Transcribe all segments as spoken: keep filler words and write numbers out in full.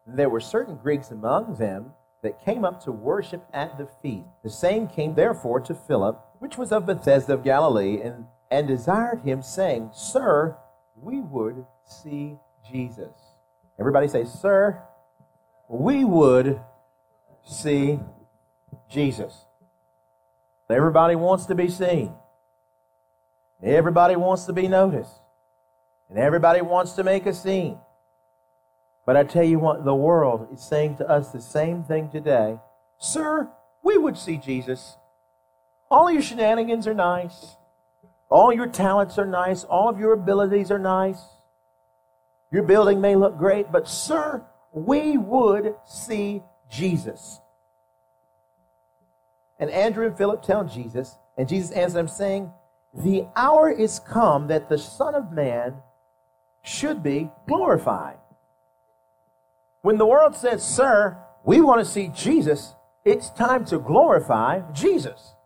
There were certain Greeks among them that came up to worship at the feast. The same came therefore to Philip, which was of Bethsaida of Galilee, and, and desired him, saying, Sir, we would see Jesus. Everybody say, Sir, we would see Jesus. Everybody wants to be seen. Everybody wants to be noticed. And everybody wants to make a scene. But I tell you what, the world is saying to us the same thing today. Sir, we would see Jesus. All your shenanigans are nice. All your talents are nice. All of your abilities are nice. Your building may look great, but sir, we would see Jesus. And Andrew and Philip tell Jesus, and Jesus answered them, saying, the hour is come that the Son of Man should be glorified. When the world says, sir, we want to see Jesus, it's time to glorify Jesus.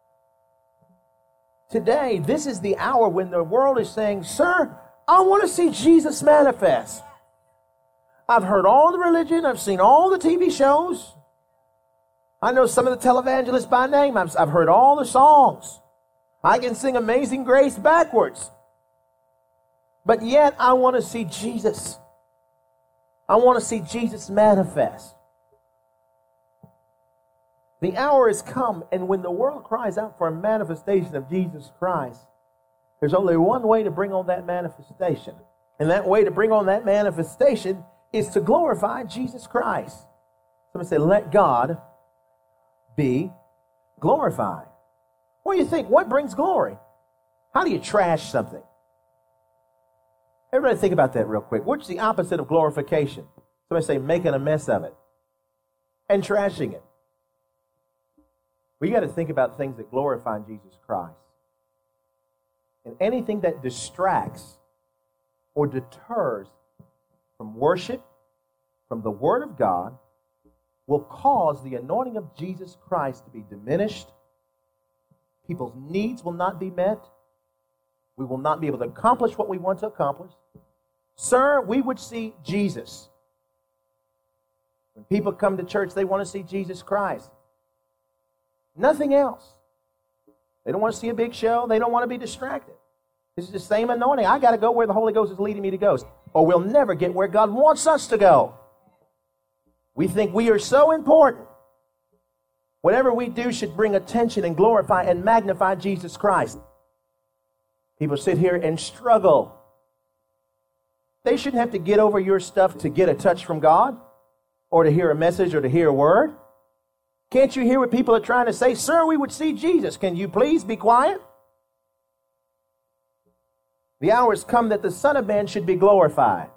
Today, this is the hour when the world is saying, sir, I want to see Jesus manifest. I've heard all the religion. I've seen all the T V shows. I know some of the televangelists by name. I've, I've heard all the songs. I can sing Amazing Grace backwards. But yet, I want to see Jesus. I want to see Jesus manifest. The hour has come, and when the world cries out for a manifestation of Jesus Christ, there's only one way to bring on that manifestation. And that way to bring on that manifestation is to glorify Jesus Christ. Somebody say, let God be glorified. What do you think? What brings glory? How do you trash something? Everybody think about that real quick. What's the opposite of glorification? Somebody say making a mess of it and trashing it. We got to think about things that glorify Jesus Christ. And anything that distracts or deters from worship, from the Word of God, will cause the anointing of Jesus Christ to be diminished. People's needs will not be met. We will not be able to accomplish what we want to accomplish. Sir, we would see Jesus. When people come to church, they want to see Jesus Christ. Nothing else. They don't want to see a big show. They don't want to be distracted. This is the same anointing. I got to go where the Holy Ghost is leading me to go, or we'll never get where God wants us to go. We think we are so important. Whatever we do should bring attention and glorify and magnify Jesus Christ. People sit here and struggle. They shouldn't have to get over your stuff to get a touch from God, or to hear a message, or to hear a word. Can't you hear what people are trying to say? Sir, we would see Jesus. Can you please be quiet? The hour has come that the Son of Man should be glorified.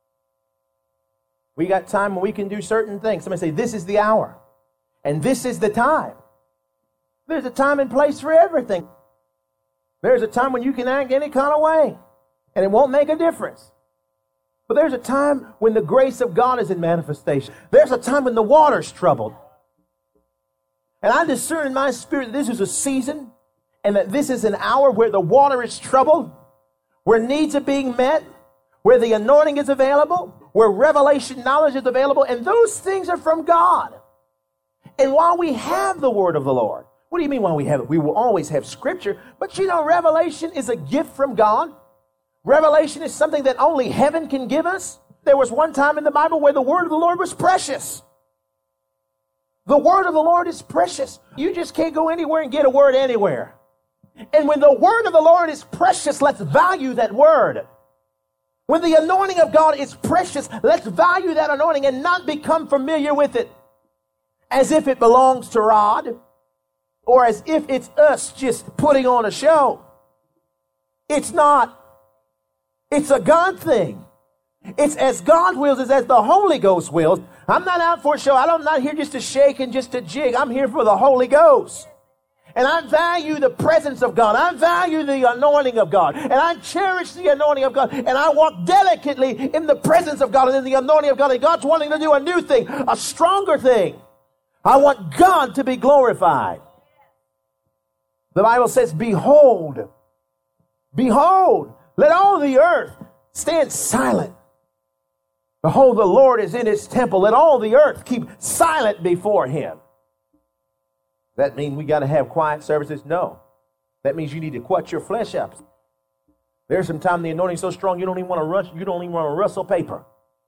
We got time when we can do certain things. Somebody say, this is the hour. And this is the time. There's a time and place for everything. There's a time when you can act any kind of way, and it won't make a difference. But there's a time when the grace of God is in manifestation. There's a time when the water's troubled. And I discern in my spirit that this is a season, and that this is an hour where the water is troubled, where needs are being met, where the anointing is available, where revelation knowledge is available, and those things are from God. And while we have the word of the Lord, what do you mean while we have it? We will always have scripture, but you know, revelation is a gift from God. Revelation is something that only heaven can give us. There was one time in the Bible where the word of the Lord was precious. The word of the Lord is precious. You just can't go anywhere and get a word anywhere. And when the word of the Lord is precious, let's value that word. When the anointing of God is precious, let's value that anointing and not become familiar with it as if it belongs to Rod, or as if it's us just putting on a show. It's not. It's a God thing. It's as God wills, it's as the Holy Ghost wills. I'm not out for a show. I'm not here just to shake and just to jig. I'm here for the Holy Ghost. And I value the presence of God. I value the anointing of God. And I cherish the anointing of God. And I walk delicately in the presence of God and in the anointing of God. And God's wanting to do a new thing, a stronger thing. I want God to be glorified. The Bible says, behold, behold, let all the earth stand silent Behold, the Lord is in his temple. Let all the earth keep silent before him. That mean we got to have quiet services? No. That means you need to quench your flesh up. There's some time the anointing is so strong you don't even want to rush, you don't even want to rustle paper.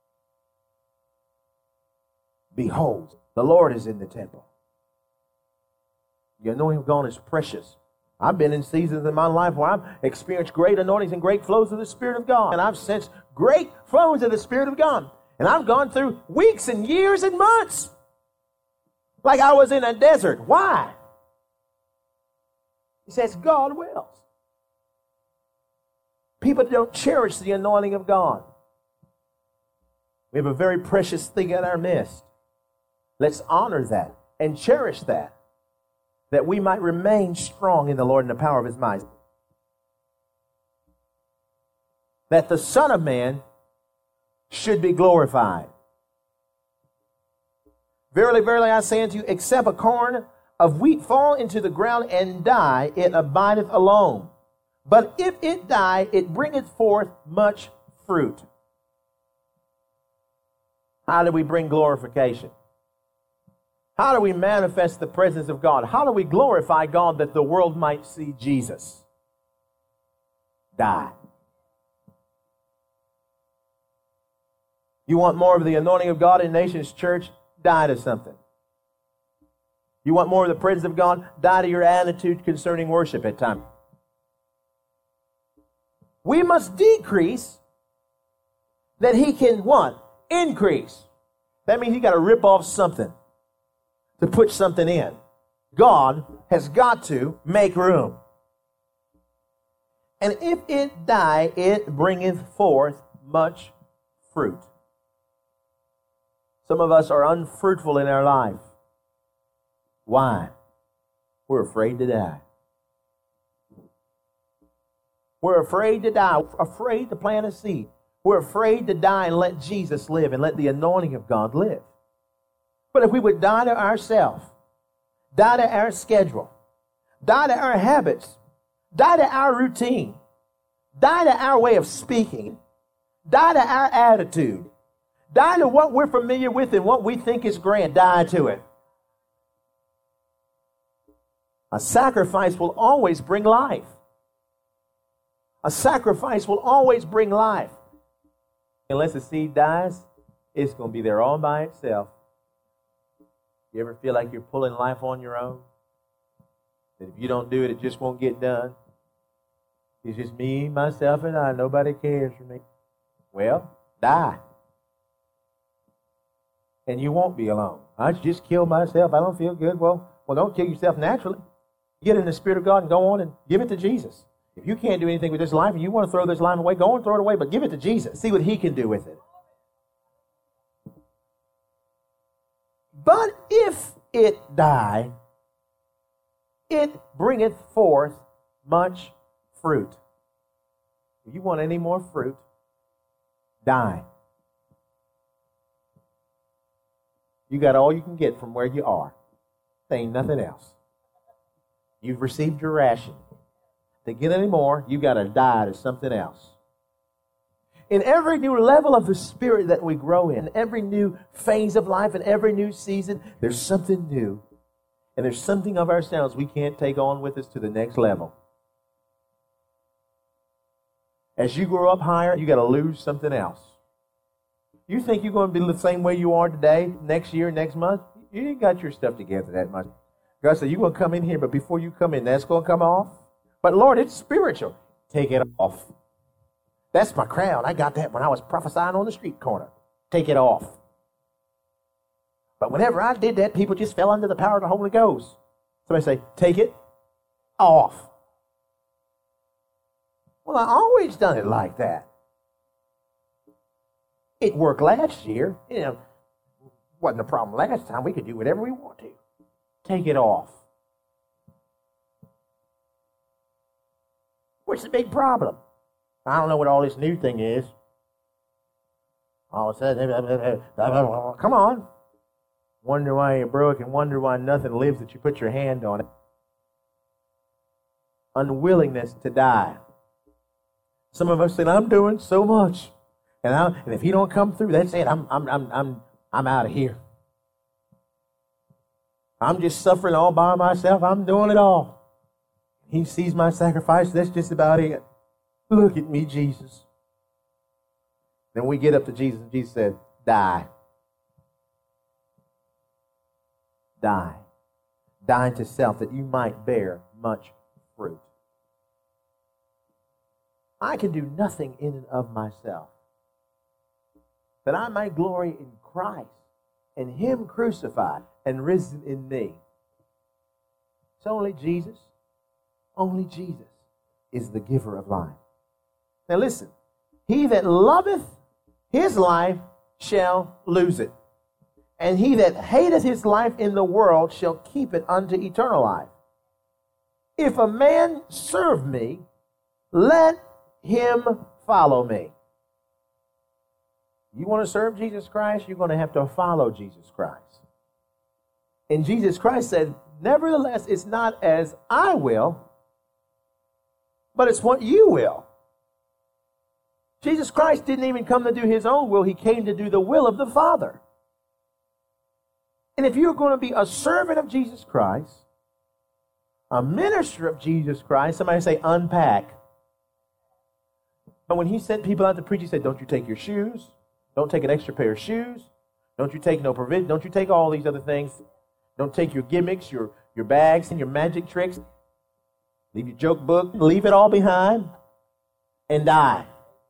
Behold, the Lord is in the temple. The anointing of God is precious. I've been in seasons in my life where I've experienced great anointings and great flows of the Spirit of God. And I've sensed great flows of the Spirit of God. And I've gone through weeks and years and months like I was in a desert. Why? He says God wills. People don't cherish the anointing of God. We have a very precious thing in our midst. Let's honor that and cherish that, that we might remain strong in the Lord and the power of his might. That the Son of Man should be glorified. Verily, verily, I say unto you, except a corn of wheat fall into the ground and die, it abideth alone. But if it die, it bringeth forth much fruit. How do we bring glorification? How do we manifest the presence of God? How do we glorify God that the world might see Jesus? Die. You want more of the anointing of God in Nations Church? Die to something. You want more of the presence of God? Die to your attitude concerning worship at times. We must decrease that he can what? Increase. That means you got to rip off something to put something in. God has got to make room. And if it die, it bringeth forth much fruit. Some of us are unfruitful in our life. Why? We're afraid to die. We're afraid to die. We're afraid to plant a seed. We're afraid to die and let Jesus live and let the anointing of God live. But if we would die to ourselves, die to our schedule, die to our habits, die to our routine, die to our way of speaking, die to our attitude, die to what we're familiar with and what we think is grand, die to it. A sacrifice will always bring life. A sacrifice will always bring life. Unless the seed dies, it's going to be there all by itself. You ever feel like you're pulling life on your own? That if you don't do it, it just won't get done? It's just me, myself, and I. Nobody cares for me. Well, die. And you won't be alone. I just kill myself. I don't feel good. Well, well, don't kill yourself naturally. Get in the Spirit of God and go on and give it to Jesus. If you can't do anything with this life and you want to throw this life away, go and throw it away, but give it to Jesus. See what he can do with it. But if it die, it bringeth forth much fruit. If you want any more fruit, die. You got all you can get from where you are. There ain't nothing else. You've received your ration. To get any more, you got to die to something else. In every new level of the Spirit that we grow in, every new phase of life, and every new season, there's something new. And there's something of ourselves we can't take on with us to the next level. As you grow up higher, you got to lose something else. You think you're going to be the same way you are today, next year, next month? You ain't got your stuff together that much. God said, you're going to come in here, but before you come in, that's going to come off. But Lord, it's spiritual. Take it off. That's my crown. I got that when I was prophesying on the street corner. Take it off. But whenever I did that, people just fell under the power of the Holy Ghost. Somebody say, take it off. Well, I always done it like that. It worked last year. You know, wasn't a problem last time. We could do whatever we want to. Take it off. What's the big problem? I don't know what all this new thing is. All of a sudden, come on. Wonder why you're broke and wonder why nothing lives that you put your hand on it. Unwillingness to die. Some of us say, I'm doing so much. And, I, and if he don't come through, that's it. I'm, I'm, I'm, I'm, I'm out of here. I'm just suffering all by myself. I'm doing it all. He sees my sacrifice. That's just about it. Look at me, Jesus. Then we get up to Jesus, and Jesus said, die. Die. Die to self that you might bear much fruit. I can do nothing in and of myself, that I might glory in Christ and him crucified and risen in me. It's only Jesus, only Jesus is the giver of life. Now listen, he that loveth his life shall lose it, and he that hateth his life in the world shall keep it unto eternal life. If a man serve me, let him follow me. You want to serve Jesus Christ, you're going to have to follow Jesus Christ. And Jesus Christ said, nevertheless, it's not as I will, but it's what you will. Jesus Christ didn't even come to do his own will. He came to do the will of the Father. And if you're going to be a servant of Jesus Christ, a minister of Jesus Christ, somebody say unpack. But when he sent people out to preach, he said, don't you take your shoes. Don't take an extra pair of shoes. Don't you take no provision. Don't you take all these other things. Don't take your gimmicks, your, your bags, and your magic tricks. Leave your joke book. Leave it all behind and die.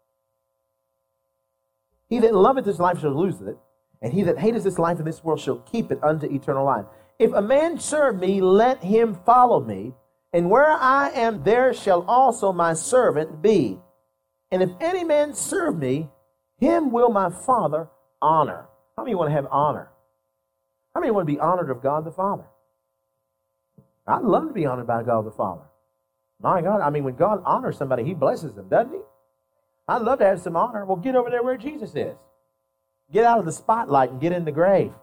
He that loveth his life shall lose it, and he that hateth his life in this world shall keep it unto eternal life. If a man serve me, let him follow me, and where I am, there shall also my servant be. And if any man serve me, him will my Father honor. How many want to have honor? How many want to be honored of God the Father? I'd love to be honored by God the Father. My God, I mean, when God honors somebody, he blesses them, doesn't he? I'd love to have some honor. Well, get over there where Jesus is. Get out of the spotlight and get in the grave.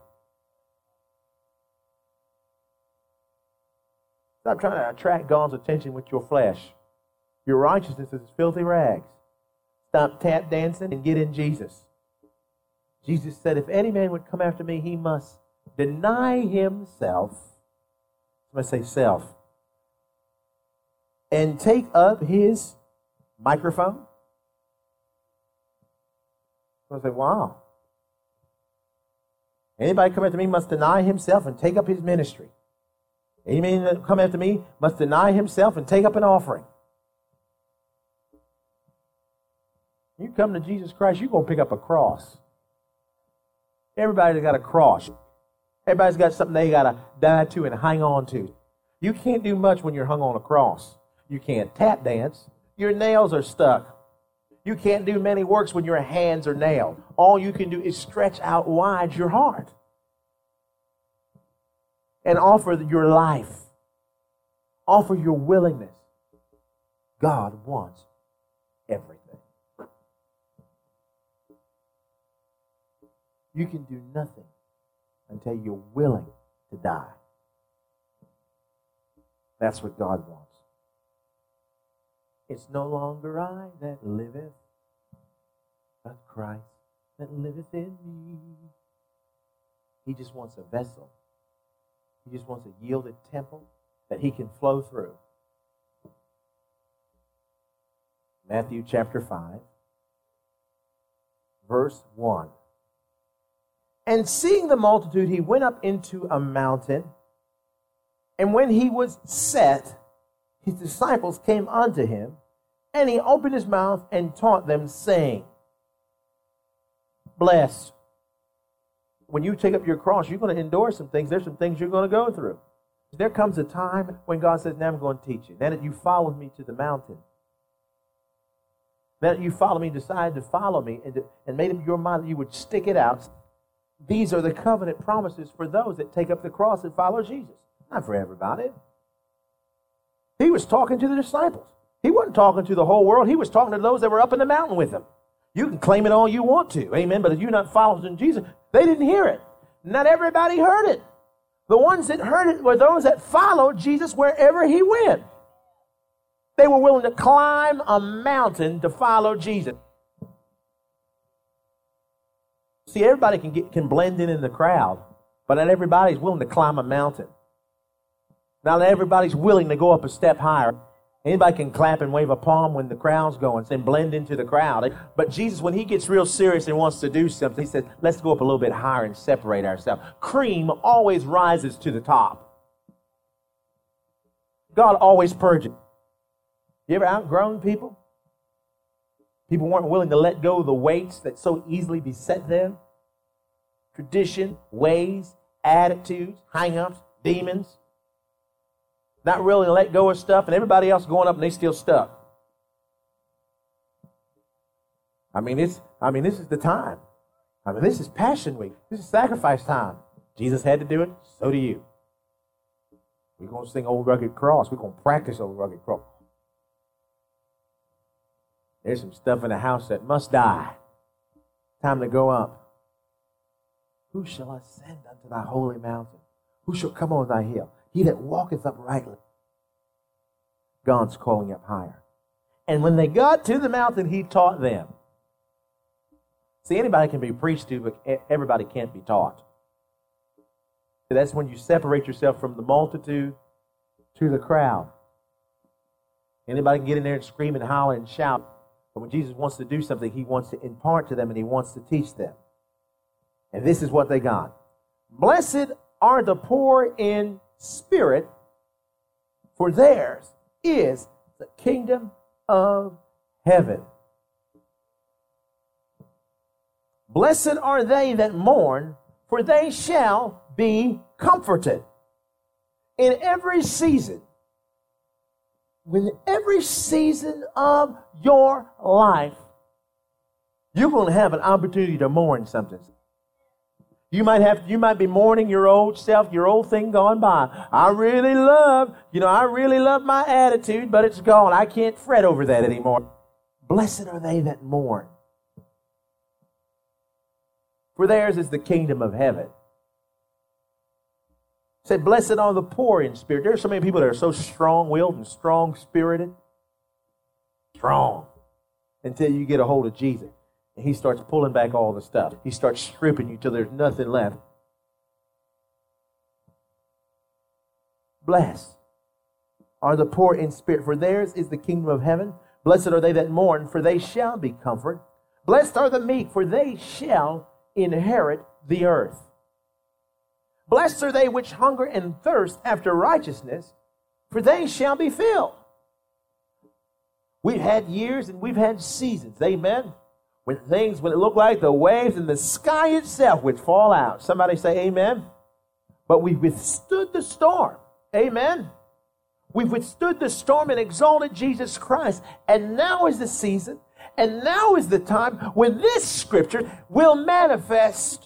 Stop trying to attract God's attention with your flesh. Your righteousness is filthy rags. Stop tap dancing and get in Jesus. Jesus said, if any man would come after me, he must deny himself. Somebody say self. And take up his microphone. I say, wow. Anybody come after me must deny himself and take up his ministry. Any man that come after me must deny himself and take up an offering. You come to Jesus Christ, you're going to pick up a cross. Everybody's got a cross. Everybody's got something they got to die to and hang on to. You can't do much when you're hung on a cross. You can't tap dance. Your nails are stuck. You can't do many works when your hands are nailed. All you can do is stretch out wide your heart and offer your life. Offer your willingness. God wants everything. You can do nothing until you're willing to die. That's what God wants. It's no longer I that liveth, but Christ that liveth in me. He just wants a vessel. He just wants a yielded temple that he can flow through. Matthew chapter five, verse one. And seeing the multitude, he went up into a mountain, and when he was set, his disciples came unto him, and he opened his mouth and taught them, saying, blessed. When you take up your cross, you're going to endure some things. There's some things you're going to go through. There comes a time when God says, now I'm going to teach you. Now that you followed me to the mountain, now that you followed me, decided to follow me, and, to, and made up your mind that you would stick it out, these are the covenant promises for those that take up the cross and follow Jesus. Not for everybody. He was talking to the disciples. He wasn't talking to the whole world. He was talking to those that were up in the mountain with him. You can claim it all you want to, amen, but if you're not following Jesus, they didn't hear it. Not everybody heard it. The ones that heard it were those that followed Jesus wherever he went. They were willing to climb a mountain to follow Jesus. See, everybody can get, can blend in in the crowd, but not everybody's willing to climb a mountain. Not everybody's willing to go up a step higher. Anybody can clap and wave a palm when the crowd's going and blend into the crowd. But Jesus, when he gets real serious and wants to do something, he says, let's go up a little bit higher and separate ourselves. Cream always rises to the top. God always purges. You ever outgrown people? People weren't willing to let go of the weights that so easily beset them. Tradition, ways, attitudes, hang-ups, demons. Not really to let go of stuff, and everybody else going up and they still stuck. I mean, it's, I mean, this is the time. I mean, this is Passion Week. This is sacrifice time. Jesus had to do it, so do you. We're going to sing Old Rugged Cross. We're going to practice Old Rugged Cross. There's some stuff in the house that must die. Time to go up. Who shall ascend unto thy holy mountain? Who shall come on thy hill? He that walketh uprightly. God's calling up higher. And when they got to the mountain, he taught them. See, anybody can be preached to, but everybody can't be taught. So that's when you separate yourself from the multitude to the crowd. Anybody can get in there and scream and holler and shout. But when Jesus wants to do something, he wants to impart to them and he wants to teach them. And this is what they got. Blessed are the poor in spirit, for theirs is the kingdom of heaven. Blessed are they that mourn, for they shall be comforted. In every season, in every season of your life, you're going to have an opportunity to mourn something. You might have, you might be mourning your old self, your old thing gone by. I really love, you know, I really love my attitude, but it's gone. I can't fret over that anymore. Blessed are they that mourn, for theirs is the kingdom of heaven. It said, blessed are the poor in spirit. There are so many people that are so strong-willed and strong-spirited. Strong. Until you get a hold of Jesus. And he starts pulling back all the stuff. He starts stripping you till there's nothing left. Blessed are the poor in spirit, for theirs is the kingdom of heaven. Blessed are they that mourn, for they shall be comforted. Blessed are the meek, for they shall inherit the earth. Blessed are they which hunger and thirst after righteousness, for they shall be filled. We've had years and we've had seasons, amen, when things, when it looked like the waves and the sky itself would fall out. Somebody say amen. But we've withstood the storm, amen. We've withstood the storm and exalted Jesus Christ. And now is the season, and now is the time when this scripture will manifest.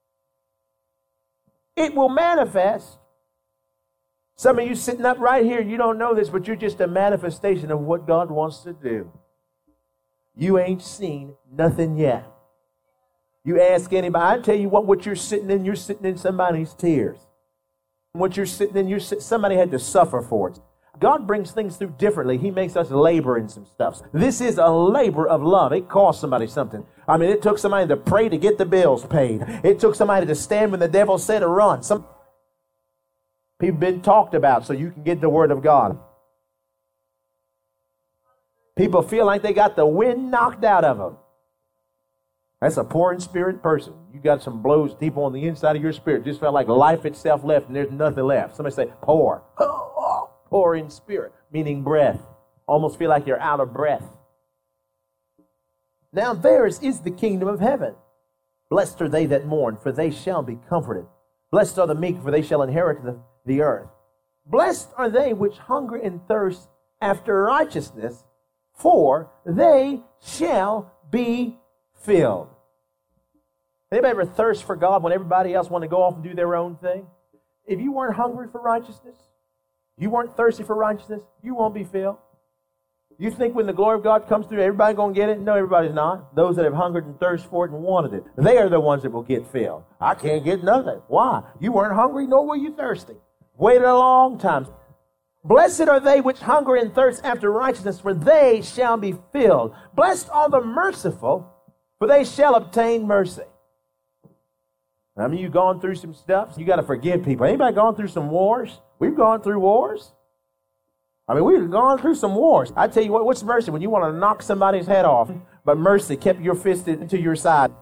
It will manifest. Some of you sitting up right here, you don't know this, but you're just a manifestation of what God wants to do. You ain't seen nothing yet. You ask anybody, I tell you what, what you're sitting in, you're sitting in somebody's tears. What you're sitting in, you're sit, somebody had to suffer for it. God brings things through differently. He makes us labor in some stuff. This is a labor of love. It cost somebody something. I mean, it took somebody to pray to get the bills paid. It took somebody to stand when the devil said to run. Some people have been talked about so you can get the word of God. People feel like they got the wind knocked out of them. That's a poor in spirit person. You got some blows deep on the inside of your spirit. Just felt like life itself left and there's nothing left. Somebody say, poor. Poor in spirit, meaning breath. Almost feel like you're out of breath. Now theirs is the kingdom of heaven. Blessed are they that mourn, for they shall be comforted. Blessed are the meek, for they shall inherit the, the earth. Blessed are they which hunger and thirst after righteousness, for they shall be filled. Anybody ever thirst for God when everybody else want to go off and do their own thing? If you weren't hungry for righteousness, you weren't thirsty for righteousness, you won't be filled. You think when the glory of God comes through, everybody going to get it? No, everybody's not. Those that have hungered and thirsted for it and wanted it, they are the ones that will get filled. I can't get nothing. Why? You weren't hungry, nor were you thirsty. Waited a long time. Blessed are they which hunger and thirst after righteousness, for they shall be filled. Blessed are the merciful, for they shall obtain mercy. I mean, you've gone through some stuff. You got to forgive people. Anybody gone through some wars? We've gone through wars. I mean, we've gone through some wars. I tell you what, what's mercy? When you want to knock somebody's head off, but mercy kept your fist into your side.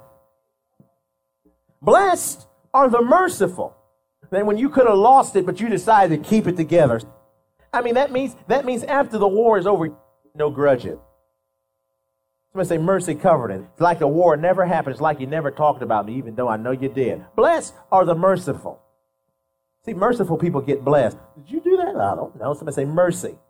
Blessed are the merciful. Then when you could have lost it, but you decided to keep it together. I mean, that means that means after the war is over, no grudge it. Somebody say mercy covered it. It's like the war never happened. It's like you never talked about me, even though I know you did. Blessed are the merciful. See, merciful people get blessed. Did you do that? I don't know. Somebody say mercy.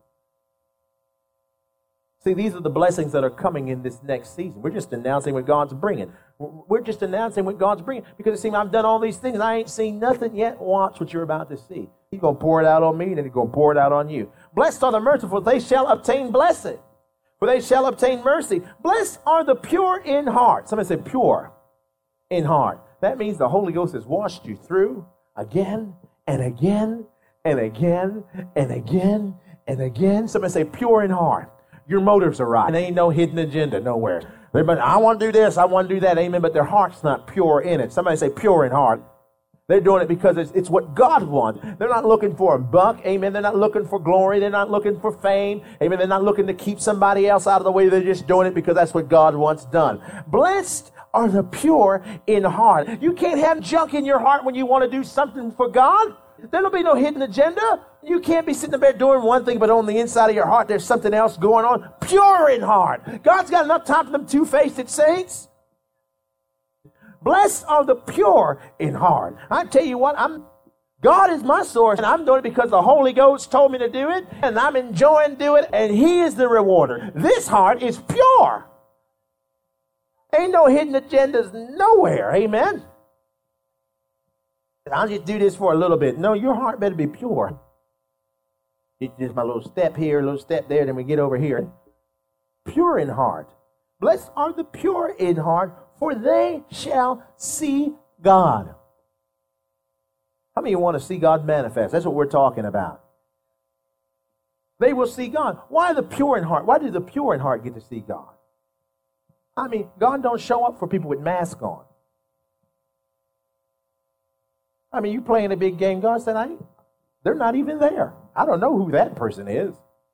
See, these are the blessings that are coming in this next season. We're just announcing what God's bringing. We're just announcing what God's bringing because it seems I've done all these things and I ain't seen nothing yet. Watch what you're about to see. He's going to pour it out on me and then he's going to pour it out on you. Blessed are the merciful, they shall obtain blessing, for they shall obtain mercy. Blessed are the pure in heart. Somebody say pure in heart. That means the Holy Ghost has washed you through again and again and again and again and again. Somebody say pure in heart. Your motives are right. And there ain't no hidden agenda nowhere. But I want to do this, I want to do that, amen, but their heart's not pure in it. Somebody say pure in heart. They're doing it because it's, it's what God wants. They're not looking for a buck, amen. They're not looking for glory. They're not looking for fame, amen. They're not looking to keep somebody else out of the way. They're just doing it because that's what God wants done. Blessed are the pure in heart. You can't have junk in your heart when you want to do something for God. There'll be no hidden agenda. You can't be sitting there doing one thing, but on the inside of your heart, there's something else going on. Pure in heart. God's got enough time for them two-faced saints. Blessed are the pure in heart. I tell you what, I'm God is my source, and I'm doing it because the Holy Ghost told me to do it, and I'm enjoying doing it, and He is the rewarder. This heart is pure. Ain't no hidden agendas nowhere. Amen. I'll just do this for a little bit. No, your heart better be pure. It's just my little step here, a little step there, then we get over here. Pure in heart. Blessed are the pure in heart, for they shall see God. How many of you want to see God manifest? That's what we're talking about. They will see God. Why the pure in heart? Why do the pure in heart get to see God? I mean, God don't show up for people with masks on. I mean, you playing a big game. God said, I, they're not even there. I don't know who that person is.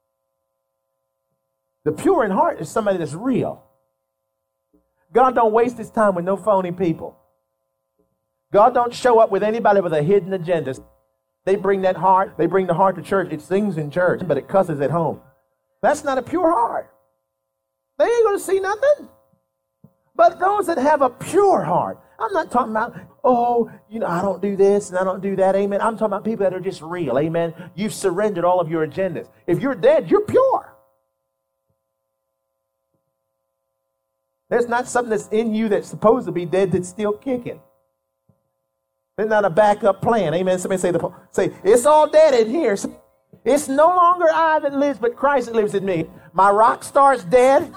The pure in heart is somebody that's real. God don't waste his time with no phony people. God don't show up with anybody with a hidden agenda. They bring that heart, they bring the heart to church. It sings in church, but it cusses at home. That's not a pure heart. They ain't going to see nothing. But those that have a pure heart, I'm not talking about, oh, you know, I don't do this and I don't do that, amen. I'm talking about people that are just real, amen. You've surrendered all of your agendas. If you're dead, you're pure. There's not something that's in you that's supposed to be dead that's still kicking. There's not a backup plan, amen. Somebody say, the, say it's all dead in here. It's no longer I that lives, but Christ that lives in me. My rock star's dead.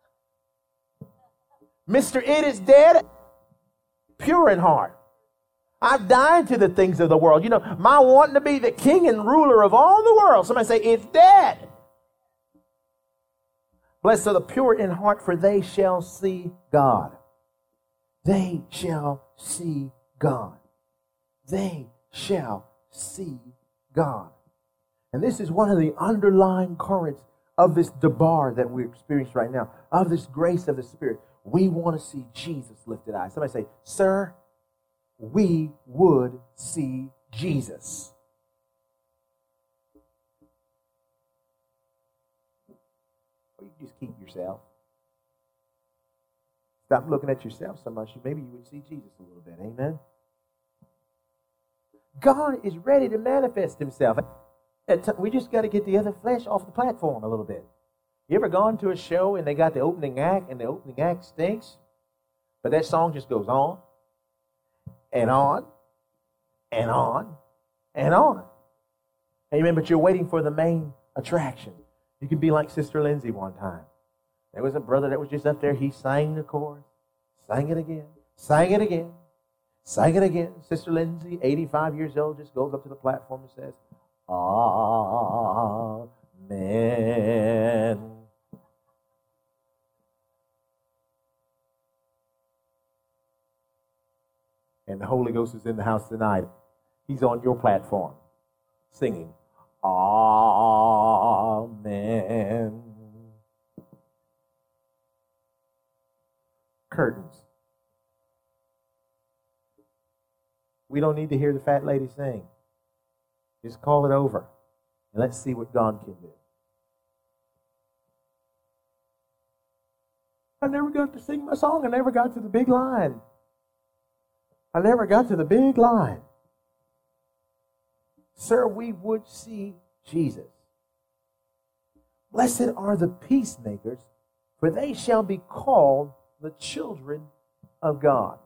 Mister It is dead. Pure in heart. I've died to the things of the world. You know, my wanting to be the king and ruler of all the world. Somebody say, it's dead. Blessed are the pure in heart, for they shall see God. They shall see God. They shall see God. And this is one of the underlying currents of this debar that we experience right now, of this grace of the Spirit. We want to see Jesus lifted high. Somebody say, sir, we would see Jesus. Or you just keep yourself. Stop looking at yourself so much. Maybe you would see Jesus a little bit. Amen? God is ready to manifest himself. We just got to get the other flesh off the platform a little bit. You ever gone to a show and they got the opening act and the opening act stinks? But that song just goes on and on and on and on. Amen. But you're waiting for the main attraction. You could be like Sister Lindsay one time. There was a brother that was just up there. He sang the chorus, sang it again, sang it again, sang it again. Sister Lindsay, eighty-five years old, just goes up to the platform and says, Amen. And the Holy Ghost is in the house tonight. He's on your platform singing, Amen. Curtains. We don't need to hear the fat lady sing. Just call it over and let's see what God can do. I never got to sing my song. I never got to the big line. I never got to the big line. Sir, we would see Jesus. Blessed are the peacemakers, for they shall be called the children of God.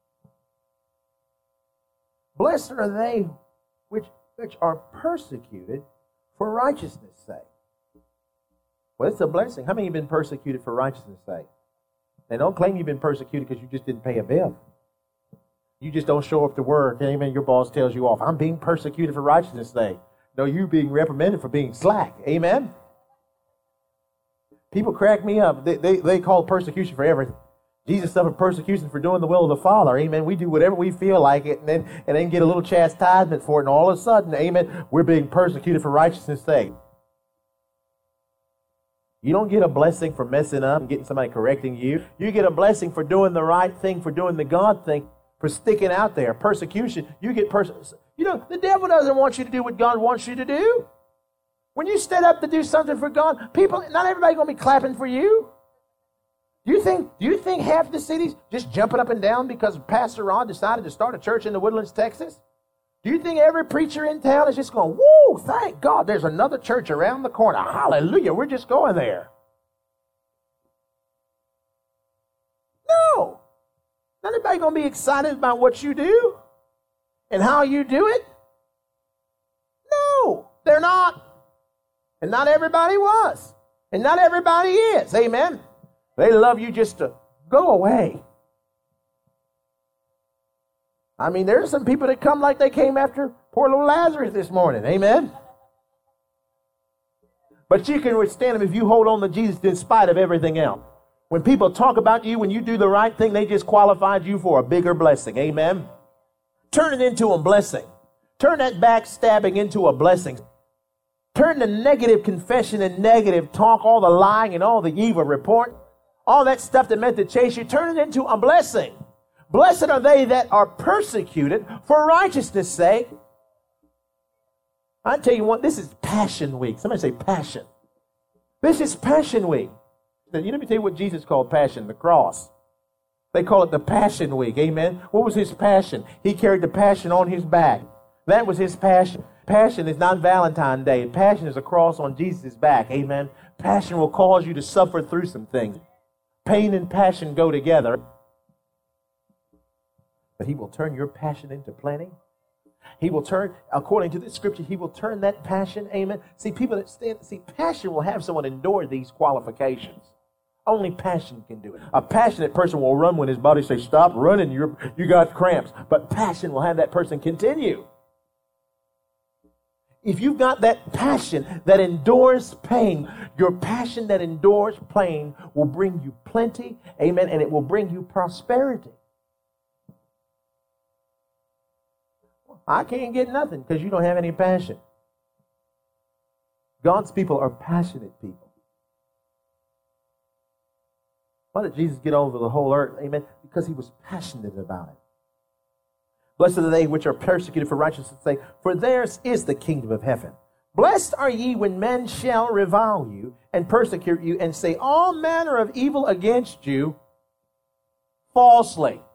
Blessed are they which, which are persecuted for righteousness' sake. Well, it's a blessing. How many have been persecuted for righteousness' sake? Now, don't claim you've been persecuted because you just didn't pay a bill. You just don't show up to work. Amen. Your boss tells you off. I'm being persecuted for righteousness' sake. No, you're being reprimanded for being slack. Amen. People crack me up. They, they, they call persecution for everything. Jesus suffered persecution for doing the will of the Father. Amen. We do whatever we feel like it and then, and then get a little chastisement for it. And all of a sudden, amen, we're being persecuted for righteousness' sake. You don't get a blessing for messing up and getting somebody correcting you. You get a blessing for doing the right thing, for doing the God thing, for sticking out there. Persecution, you get persecution. You know, the devil doesn't want you to do what God wants you to do. When you stand up to do something for God, people, not everybody's going to be clapping for you. Do you think, do you think half the city's just jumping up and down because Pastor Ron decided to start a church in the Woodlands, Texas? Do you think every preacher in town is just going, woo, thank God, there's another church around the corner. Hallelujah, we're just going there. No. Not everybody going to be excited about what you do and how you do it. No, they're not. And not everybody was. And not everybody is. Amen. They love you just to go away. I mean, there's some people that come like they came after poor little Lazarus this morning. Amen. But you can withstand them if you hold on to Jesus in spite of everything else. When people talk about you, when you do the right thing, they just qualified you for a bigger blessing. Amen. Turn it into a blessing. Turn that backstabbing into a blessing. Turn the negative confession and negative talk, all the lying and all the evil report, all that stuff that meant to chase you, turn it into a blessing. Blessed are they that are persecuted for righteousness' sake. I tell you what, this is Passion Week. Somebody say passion. This is Passion Week. Now, you let me tell you what Jesus called passion, the cross. They call it the Passion Week. Amen. What was his passion? He carried the passion on his back. That was his passion. Passion is not Valentine's Day. Passion is a cross on Jesus' back. Amen. Passion will cause you to suffer through some things. Pain and passion go together. But he will turn your passion into plenty. He will turn, according to this scripture, he will turn that passion, amen. See, people that stand, see, passion will have someone endure these qualifications. Only passion can do it. A passionate person will run when his body says, stop running, you're, you got cramps. But passion will have that person continue. If you've got that passion that endures pain, your passion that endures pain will bring you plenty, amen, and it will bring you prosperity. I can't get nothing because you don't have any passion. God's people are passionate people. Why did Jesus get over the whole earth? Amen. Because he was passionate about it. Blessed are they which are persecuted for righteousness' sake, for theirs is the kingdom of heaven. Blessed are ye when men shall revile you and persecute you and say all manner of evil against you falsely.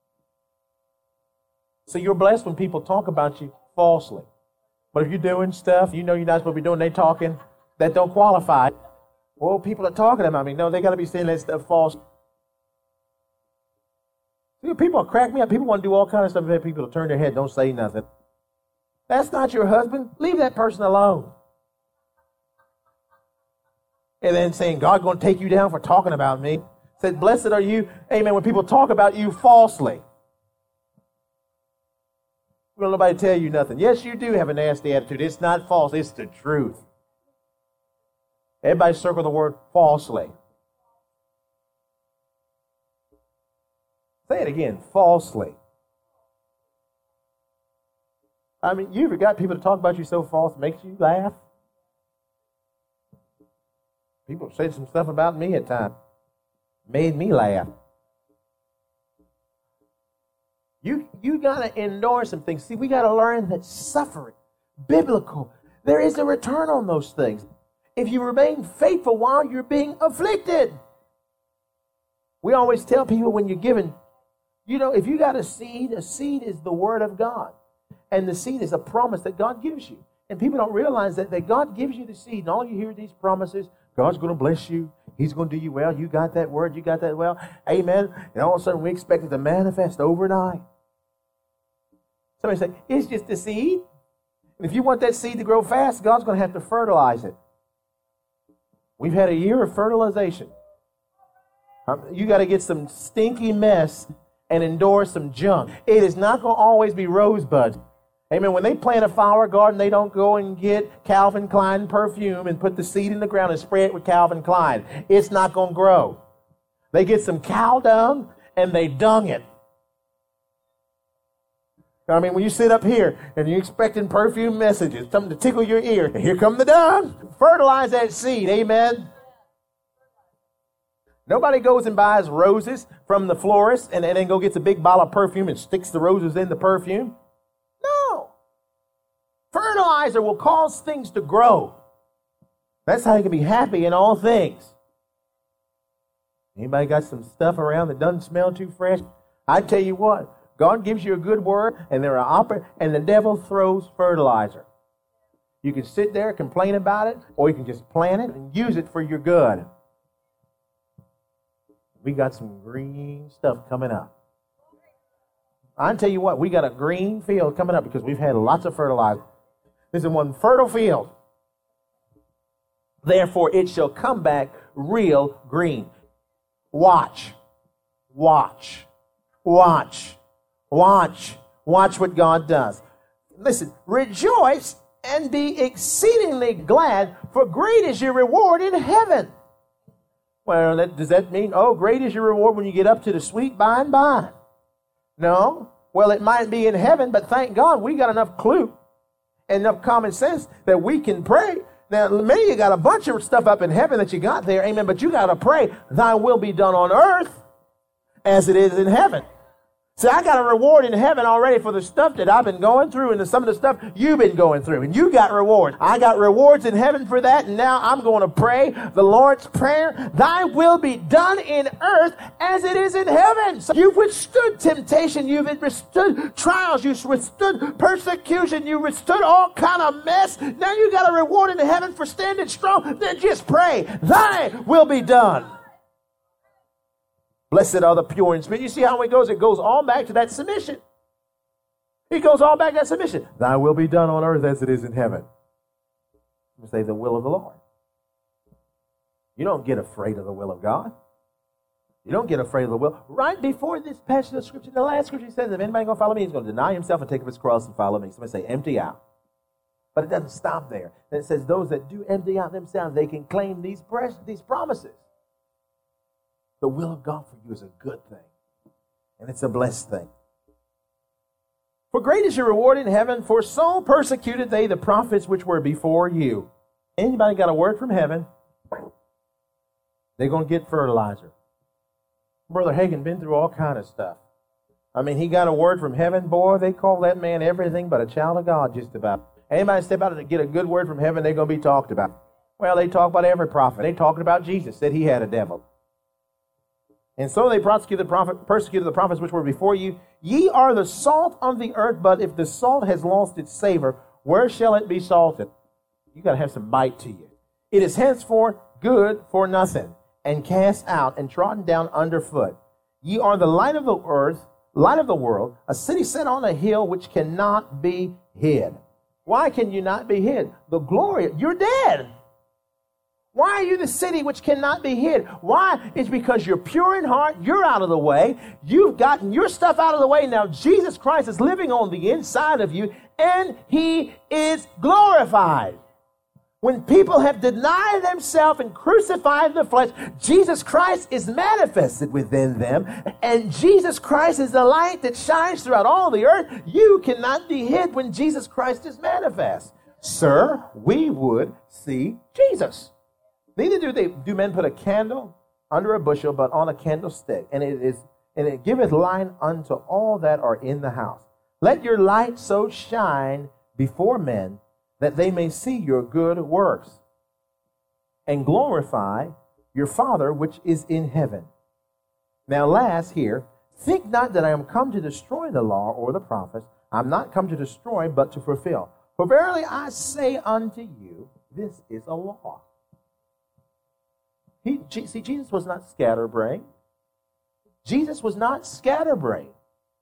So you're blessed when people talk about you falsely. But if you're doing stuff you know you're not supposed to be doing, they talking, that don't qualify. Well, people are talking about me. No, they got to be saying that stuff false. See, people crack me up. People want to do all kinds of stuff. And people to turn their head, don't say nothing. That's not your husband. Leave that person alone. And then saying, God's going to take you down for talking about me. Said, blessed are you, amen, when people talk about you falsely. Don't let nobody tell you nothing. Yes, you do have a nasty attitude. It's not false. It's the truth. Everybody circle the word falsely. Say it again. Falsely. I mean, you ever got people to talk about you so false it makes you laugh? People said some stuff about me at times. Made me laugh. You, you got to endure some things. See, we got to learn that suffering, biblical, there is a return on those things. If you remain faithful while you're being afflicted. We always tell people when you're given, you know, if you got a seed, a seed is the word of God. And the seed is a promise that God gives you. And people don't realize that, that God gives you the seed. And all you hear these promises, God's going to bless you. He's going to do you well. You got that word. You got that well. Amen. And all of a sudden we expect it to manifest overnight. Somebody say, it's just a seed. And if you want that seed to grow fast, God's going to have to fertilize it. We've had a year of fertilization. Um, you got to get some stinky mess and endure some junk. It is not going to always be rosebuds. Amen. When they plant a flower garden, they don't go and get Calvin Klein perfume and put the seed in the ground and spray it with Calvin Klein. It's not going to grow. They get some cow dung and they dung it. I mean, when you sit up here and you're expecting perfume messages, something to tickle your ear, here come the dung. Fertilize that seed. Amen. Nobody goes and buys roses from the florist and, and then go gets a big bottle of perfume and sticks the roses in the perfume. No. Fertilizer will cause things to grow. That's how you can be happy in all things. Anybody got some stuff around that doesn't smell too fresh? I tell you what, God gives you a good word and there are oper- and the devil throws fertilizer. You can sit there and complain about it, or you can just plant it and use it for your good. We got some green stuff coming up. I tell you what, we got a green field coming up because we've had lots of fertilizer. This is one fertile field. Therefore, it shall come back real green. Watch. Watch. Watch. Watch. Watch what God does. Listen, rejoice and be exceedingly glad, for great is your reward in heaven. Well, that, does that mean, oh, great is your reward when you get up to the sweet by and by? No. Well, it might be in heaven, but thank God we got enough clue and enough common sense that we can pray. Now, many of you got a bunch of stuff up in heaven that you got there, amen, but you got to pray, thy will be done on earth as it is in heaven. See, I got a reward in heaven already for the stuff that I've been going through and the, some of the stuff you've been going through. And you got rewards. I got rewards in heaven for that. And now I'm going to pray the Lord's Prayer. Thy will be done in earth as it is in heaven. So you've withstood temptation. You've withstood trials. You've withstood persecution. You've withstood all kind of mess. Now you got a reward in heaven for standing strong. Then just pray. Thy will be done. Blessed are the pure in spirit. You see how it goes? It goes all back to that submission. It goes all back to that submission. Thy will be done on earth as it is in heaven. You say the will of the Lord. You don't get afraid of the will of God. You don't get afraid of the will. Right before this passage of Scripture, the last Scripture says, if anybody going to follow me, he's going to deny himself and take up his cross and follow me. Somebody say, empty out. But it doesn't stop there. Then it says, those that do empty out themselves, they can claim these, pres- these promises. The will of God for you is a good thing. And it's a blessed thing. For great is your reward in heaven, for so persecuted they the prophets which were before you. Anybody got a word from heaven? They're going to get fertilizer. Brother Hagin been through all kind of stuff. I mean, he got a word from heaven. Boy, they call that man everything but a child of God just about. Anybody step out and get a good word from heaven, they're going to be talked about. Well, they talk about every prophet. They talking about Jesus, said he had a devil. And so they persecuted the, prophet, persecuted the prophets which were before you. Ye are the salt of the earth, but if the salt has lost its savor, where shall it be salted? You got to have some bite to you. It is henceforth good for nothing, and cast out and trodden down underfoot. Ye are the light of the earth, light of the world, a city set on a hill which cannot be hid. Why can you not be hid? The glory, you're dead. Why are you the city which cannot be hid? Why? It's because you're pure in heart. You're out of the way. You've gotten your stuff out of the way. Now Jesus Christ is living on the inside of you, and he is glorified. When people have denied themselves and crucified the flesh, Jesus Christ is manifested within them. And Jesus Christ is the light that shines throughout all the earth. You cannot be hid when Jesus Christ is manifest. Sir, we would see Jesus. Neither do they do men put a candle under a bushel, but on a candlestick, and it is and it giveth light unto all that are in the house. Let your light so shine before men that they may see your good works and glorify your Father which is in heaven. Now last here, think not that I am come to destroy the law or the prophets. I am not come to destroy, but to fulfill. For verily I say unto you, this is a law. He, see, Jesus was not scatterbrained. Jesus was not scatterbrained.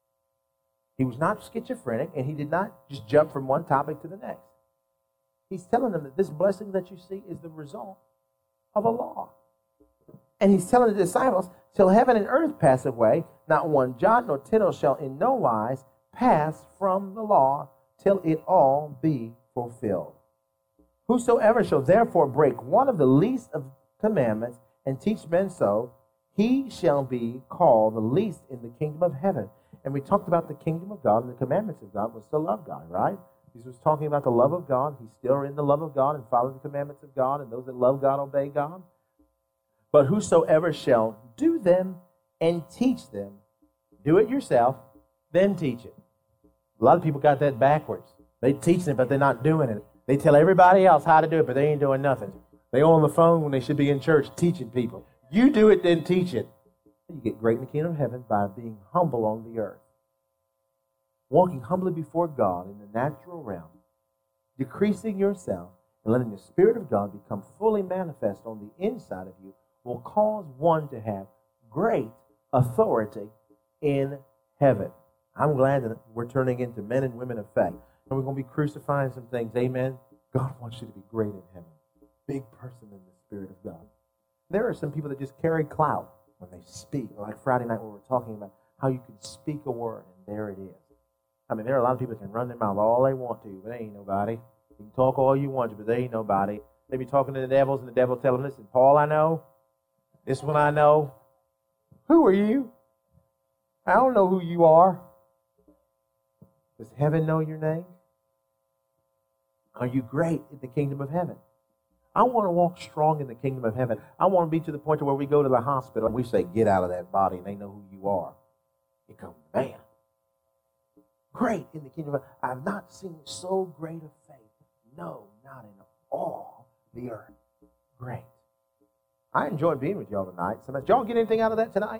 He was not schizophrenic, and he did not just jump from one topic to the next. He's telling them that this blessing that you see is the result of a law. And he's telling the disciples, till heaven and earth pass away, not one jot nor tittle shall in no wise pass from the law till it all be fulfilled. Whosoever shall therefore break one of the least of commandments and teach men so, he shall be called the least in the kingdom of heaven. And we talked about the kingdom of God and the commandments of God was to love God, right? He was talking about the love of God. He's still in the love of God and follow the commandments of God, and those that love God obey God. But whosoever shall do them and teach them, do it yourself, then teach it. A lot of people got that backwards. They teach it, but they're not doing it. They tell everybody else how to do it, but they ain't doing nothing. They on the phone when they should be in church teaching people. You do it, then teach it. You get great in the kingdom of heaven by being humble on the earth. Walking humbly before God in the natural realm, decreasing yourself and letting the Spirit of God become fully manifest on the inside of you will cause one to have great authority in heaven. I'm glad that we're turning into men and women of faith. And we're going to be crucifying some things. Amen. God wants you to be great in heaven. Big person in the Spirit of God. There are some people that just carry clout when they speak. Like Friday night when we were talking about how you can speak a word, and there it is. I mean, there are a lot of people that can run their mouth all they want to, but they ain't nobody. You can talk all you want to, but they ain't nobody. They be talking to the devils, and the devil telling them, listen, Paul, I know. This one I know. Who are you? I don't know who you are. Does heaven know your name? Are you great in the kingdom of heaven? I want to walk strong in the kingdom of heaven. I want to be to the point where we go to the hospital and we say, get out of that body, and they know who you are. You come, man. Great in the kingdom of heaven. I've not seen so great a faith. No, not in all the earth. Great. I enjoyed being with y'all tonight. So, did y'all get anything out of that tonight?